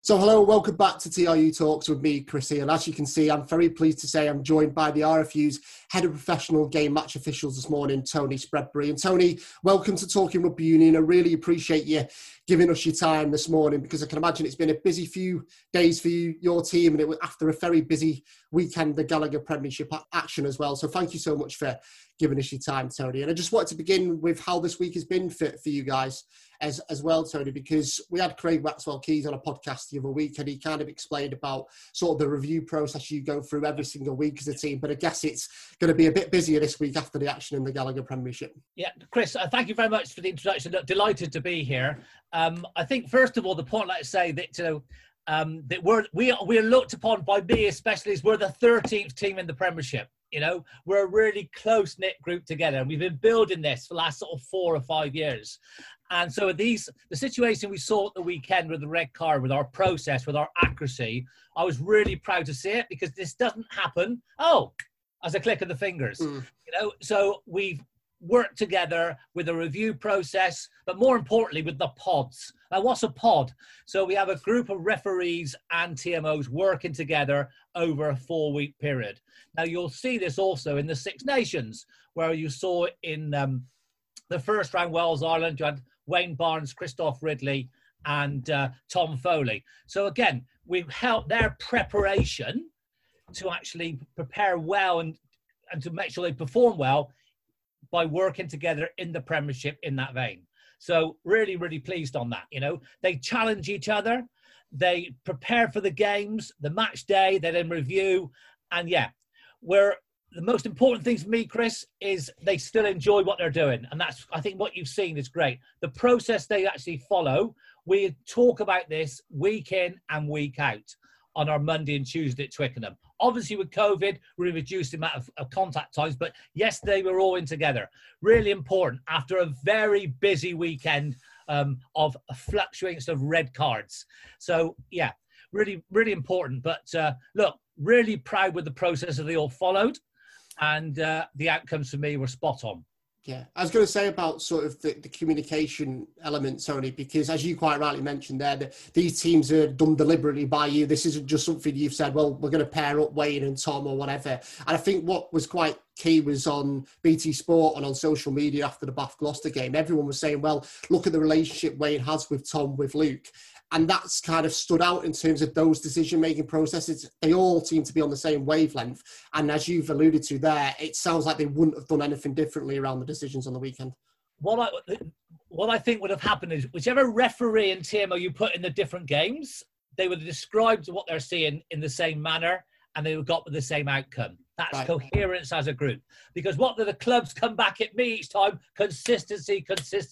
So hello, welcome back to TRU Talks with me, Chrissy. And as you can see, I'm very pleased to say I'm joined by the RFU's Head of Professional Game Match Officials this morning, Tony Spreadbury. And Tony, welcome to Talking Rugby Union. I really appreciate you giving us your time this morning, because I can imagine it's been a busy few days for you, your team, and it was after a very busy weekend, the Gallagher Premiership action as well. So thank you so much for giving us your time, Tony. And I just wanted to begin with how this week has been for you guys as well, Tony, because we had Craig Maxwell-Keys on a podcast the other week, and he kind of explained about sort of the review process you go through every single week as a team. But I guess it's going to be a bit busier this week after the action in the Gallagher Premiership. Yeah, Chris, thank you very much for the introduction. Delighted to be here. I think, first of all, the point I'd like to say that, that we're looked upon by me especially as we're the 13th team in the Premiership. We're a really close-knit group together, and we've been building this for the last sort of 4 or 5 years. And so the situation we saw at the weekend with the red card, with our process, with our accuracy, I was really proud to see it, because this doesn't happen, as a click of the fingers. So we've worked together with a review process, but more importantly with the pods. Now, what's a pod? So we have a group of referees and TMOs working together over a 4-week period. Now, you'll see this also in the Six Nations, where you saw in the first round, Wales-Ireland, you had Wayne Barnes, Christoph Ridley, and Tom Foley. So again, we've helped their preparation to actually prepare well and to make sure they perform well by working together in the Premiership in that vein. So really, really pleased on that. They challenge each other, they prepare for the games, the match day, they then review. And the most important thing for me, Chris, is they still enjoy what they're doing. And that's, I think, what you've seen is great. The process they actually follow, we talk about this week in and week out on our Monday and Tuesday at Twickenham. Obviously, with COVID, we reduced the amount of contact times, but yesterday we were all in together. Really important after a very busy weekend of fluctuations of red cards. So, yeah, really, really important. But look, really proud with the process that they all followed, and the outcomes for me were spot on. Yeah, I was going to say about sort of the communication element, Tony, because as you quite rightly mentioned there, these teams are done deliberately by you. This isn't just something you've said, well, we're going to pair up Wayne and Tom or whatever. And I think what was quite key was on BT Sport and on social media after the Bath Gloucester game. Everyone was saying, well, look at the relationship Wayne has with Tom, with Luke. And that's kind of stood out in terms of those decision-making processes. They all seem to be on the same wavelength. And as you've alluded to there, it sounds like they wouldn't have done anything differently around the decisions on the weekend. What I think would have happened is whichever referee and TMO you put in the different games, they would have described what they're seeing in the same manner, and they would have got the same outcome. That's right. Coherence as a group. Because what do the clubs come back at me each time? Consistency.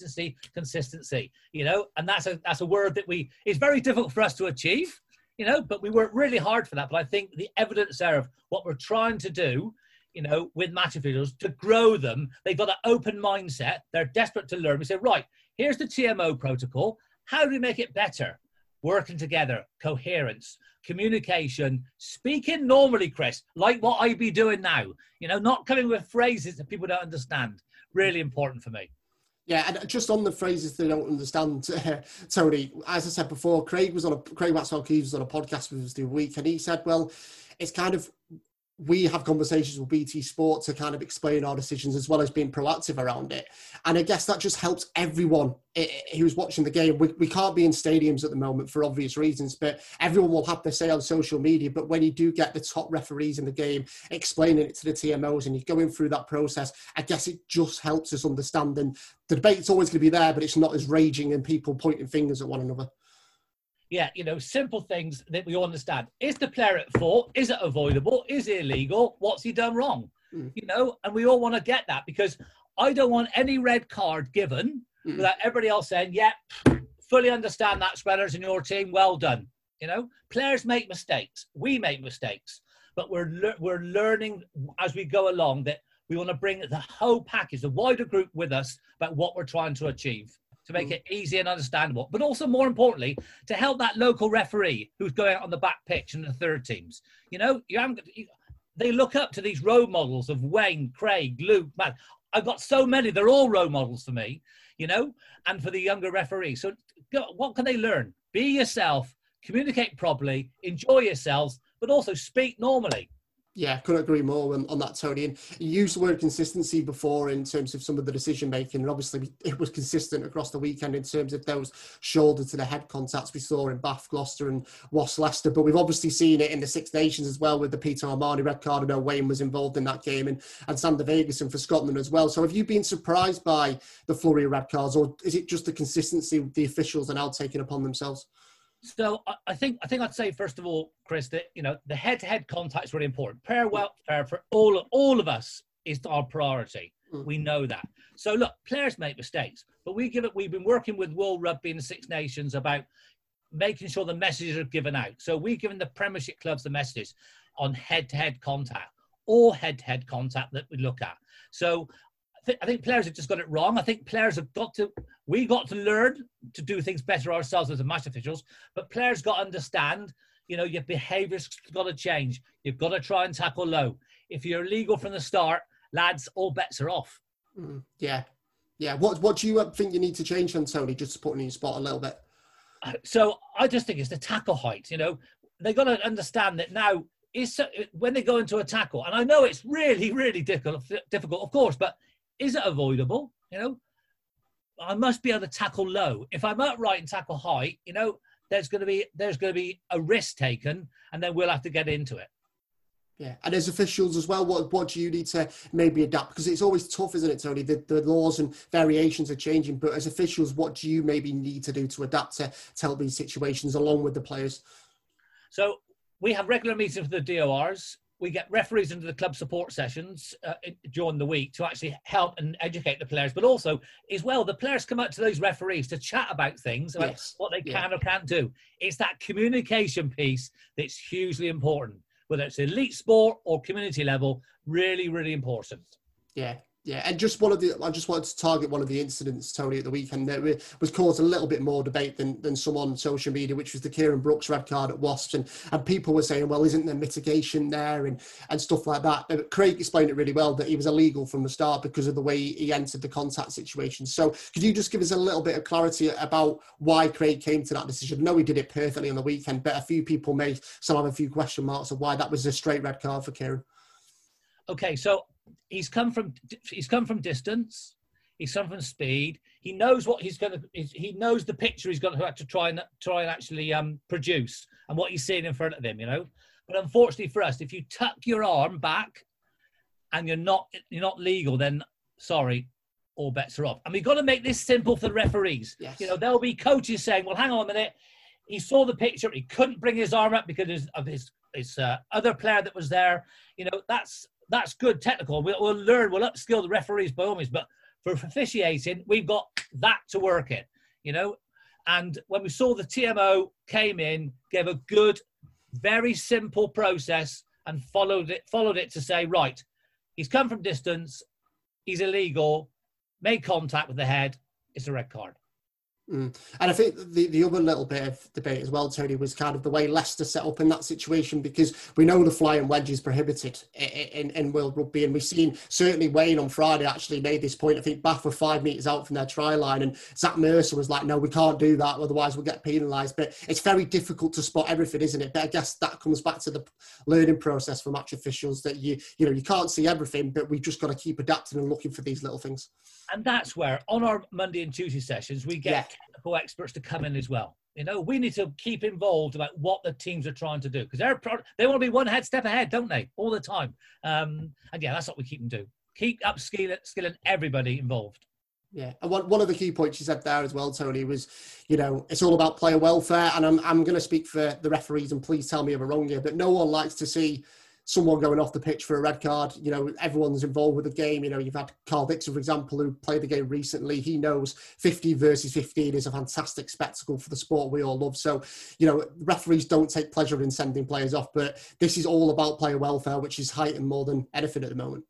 And that's a word that it's very difficult for us to achieve, but we work really hard for that. But I think the evidence there of what we're trying to do, with match officials to grow them, they've got an open mindset. They're desperate to learn. We say, right, here's the TMO protocol. How do we make it better? Working together, coherence, communication, speaking normally, Chris, like what I'd be doing now, not coming with phrases that people don't understand. Really important for me. Yeah, and just on the phrases they don't understand, Tony, as I said before, Craig Maxwell-Keys was on a podcast with us the week, and he said, well, it's kind of, we have conversations with BT Sport to kind of explain our decisions as well as being proactive around it. And I guess that just helps everyone who's watching the game. We can't be in stadiums at the moment for obvious reasons, but everyone will have their say on social media. But when you do get the top referees in the game explaining it to the TMOs and you're going through that process, I guess it just helps us understand. And the debate's always going to be there, but it's not as raging and people pointing fingers at one another. Yeah, simple things that we all understand. Is the player at fault? Is it avoidable? Is it illegal? What's he done wrong? And we all want to get that, because I don't want any red card given without everybody else saying, yeah, fully understand that, Spreaders, in your team, well done. Players make mistakes. We make mistakes. But we're learning as we go along that we want to bring the whole package, the wider group with us about what we're trying to achieve, to make it easy and understandable, but also more importantly, to help that local referee who's going out on the back pitch in the third teams. They look up to these role models of Wayne, Craig, Luke, Matt. I've got so many, they're all role models for me, and for the younger referees. So what can they learn? Be yourself, communicate properly, enjoy yourselves, but also speak normally. Yeah, couldn't agree more on that, Tony. And you used the word consistency before in terms of some of the decision making, and obviously it was consistent across the weekend in terms of those shoulder to the head contacts we saw in Bath, Gloucester and Wasps Leicester. But we've obviously seen it in the Six Nations as well with the Peter Armani red card. I know Wayne was involved in that game, and Sander Vegason for Scotland as well. So have you been surprised by the flurry of red cards, or is it just the consistency the officials are now taking upon themselves? So I think I'd say, first of all, Chris, that, you know, the head-to-head contact is really important. Player welfare for all of us is our priority. We know that. So look, players make mistakes, but we've been working with World Rugby and the Six Nations about making sure the messages are given out. So we've given the Premiership clubs the messages on head-to-head contact, or head-to-head contact that we look at. So I think players have just got it wrong. I think players have we got to learn to do things better ourselves as the match officials, but players got to understand, you know, your behaviour's got to change. You've got to try and tackle low. If you're illegal from the start, lads, all bets are off. Yeah. What do you think you need to change then, Tony, just to put in your spot a little bit? So I just think it's the tackle height. You know, they got to understand that now is when they go into a tackle, and I know it's really, really difficult, of course, but is it avoidable? You know, I must be able to tackle low. If I'm upright and tackle high, you know, there's going to be a risk taken, and then we'll have to get into it. Yeah, and as officials as well, what do you need to maybe adapt? Because it's always tough, isn't it, Tony? The laws and variations are changing, but as officials, what do you maybe need to do to adapt to help these situations along with the players? So we have regular meetings with the DORs. We get referees into the club support sessions during the week to actually help and educate the players. But also, as well, the players come out to those referees to chat about things, about what they can or can't do. It's that communication piece that's hugely important, whether it's elite sport or community level, really, really important. Yeah, and I just wanted to target one of the incidents, Tony, at the weekend that was caused a little bit more debate than some on social media, which was the Kieran Brooks red card at Wasps, and people were saying, well, isn't there mitigation there and stuff like that? But Craig explained it really well, that he was illegal from the start because of the way he entered the contact situation. So could you just give us a little bit of clarity about why Craig came to that decision? I know he did it perfectly on the weekend, but a few people may still have a few question marks of why that was a straight red card for Kieran. Okay, so he's come from distance. He's come from speed. He knows what he's going to. He knows the picture he's going to have to try and actually produce, and what he's seeing in front of him. You know, but unfortunately for us, if you tuck your arm back and you're not legal, then sorry, all bets are off. And we've got to make this simple for the referees. Yes. You know, there'll be coaches saying, "Well, hang on a minute. He saw the picture. He couldn't bring his arm up because of his other player that was there." You know, that's good technical. We'll learn, we'll upskill the referees by all means, but for officiating, we've got that to work in, you know. And when we saw the TMO came in, gave a good, very simple process and followed it to say, right, he's come from distance, he's illegal, made contact with the head, it's a red card. And I think the other little bit of debate as well, Tony, was kind of the way Leicester set up in that situation, because we know the flying wedge is prohibited in World Rugby, and we've seen certainly Wayne on Friday actually made this point. I think Bath were 5 metres out from their try line, and Zach Mercer was like, no, we can't do that, otherwise we'll get penalised. But it's very difficult to spot everything, isn't it? But I guess that comes back to the learning process for match officials, that you can't see everything, but we've just got to keep adapting and looking for these little things. And that's where, on our Monday and Tuesday sessions, we get technical experts to come in as well. You know, we need to keep involved about what the teams are trying to do, because they want to be one step ahead, don't they, all the time? And yeah, that's what we keep them do. Keep upskilling everybody involved. Yeah, and one of the key points you said there as well, Tony, was, you know, it's all about player welfare. And I'm going to speak for the referees, and please tell me if I'm wrong here, but no one likes to see someone going off the pitch for a red card. You know, everyone's involved with the game. You know, you've had Carl Dixon, for example, who played the game recently. He knows 15 versus 15 is a fantastic spectacle for the sport we all love. So, you know, referees don't take pleasure in sending players off, but this is all about player welfare, which is heightened more than anything at the moment.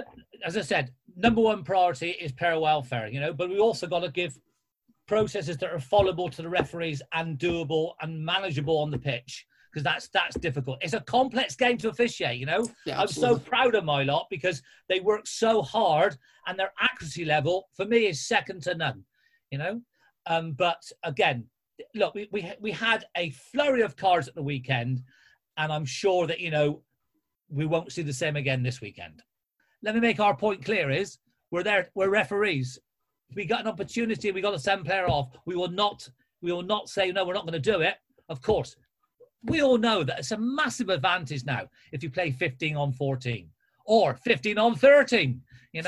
As I said, number one priority is player welfare, you know, but we also got to give processes that are followable to the referees and doable and manageable on the pitch, because that's difficult. It's a complex game to officiate, you know. Yeah, I'm so proud of my lot because they work so hard, and their accuracy level for me is second to none, you know. But again, look, we had a flurry of cards at the weekend, and I'm sure that, we won't see the same again this weekend. Let me make our point clear is, we're referees. If we got an opportunity, we got to send player off, we will not say, no, we're not going to do it. Of course, we all know that it's a massive advantage now if you play 15 on 14 or 15 on 13,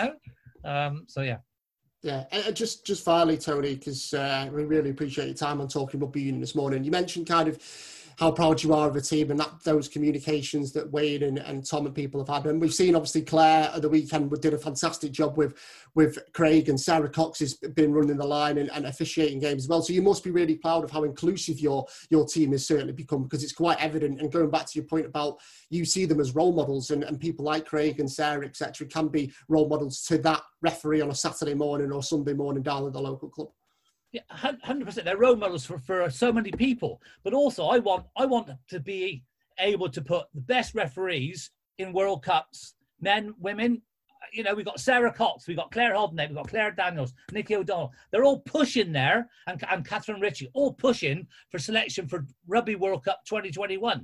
so yeah. Yeah, and just finally, Tony, because we really appreciate your time on Talking Rugby Union this morning. You mentioned kind of how proud you are of the team and that those communications that Wade and Tom and people have had. And we've seen, obviously, Claire at the weekend did a fantastic job with Craig, and Sarah Cox has been running the line and officiating games as well. So you must be really proud of how inclusive your team has certainly become, because it's quite evident. And going back to your point about you see them as role models, and people like Craig and Sarah, etc., can be role models to that referee on a Saturday morning or Sunday morning down at the local club. Yeah, 100%. They're role models for so many people. But also, I want to be able to put the best referees in World Cups, men, women. We've got Sarah Cox, we've got Claire Hodnett, we've got Claire Daniels, Nikki O'Donnell. They're all pushing there, and Catherine Ritchie, all pushing for selection for Rugby World Cup 2021.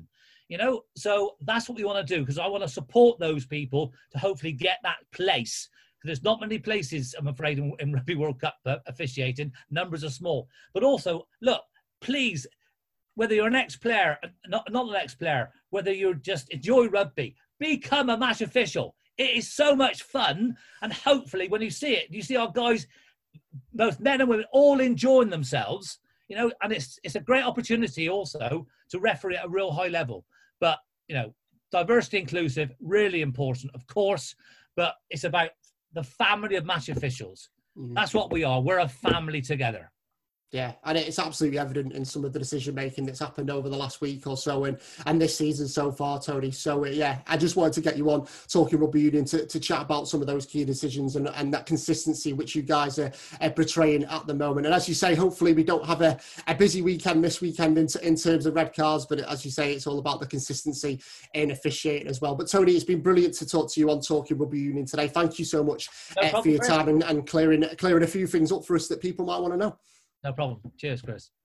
So that's what we want to do, because I want to support those people to hopefully get that place. There's not many places, I'm afraid, in Rugby World Cup officiating. Numbers are small. But also, look, please, whether you're an ex-player, not an ex-player, whether you just enjoy rugby, become a match official. It is so much fun. And hopefully when you see it, you see our guys, both men and women, all enjoying themselves, and it's a great opportunity also to referee at a real high level. But, diversity inclusive, really important, of course, but it's about the family of match officials. Mm-hmm. That's what we are. We're a family together. Yeah, and it's absolutely evident in some of the decision-making that's happened over the last week or so and this season so far, Tony. So, yeah, I just wanted to get you on Talking Rugby Union to chat about some of those key decisions and that consistency which you guys are portraying at the moment. And as you say, hopefully we don't have a busy weekend this weekend in terms of red cards, but as you say, it's all about the consistency in officiating as well. But, Tony, it's been brilliant to talk to you on Talking Rugby Union today. Thank you so much for your time and clearing a few things up for us that people might want to know. No problem. Cheers, Chris.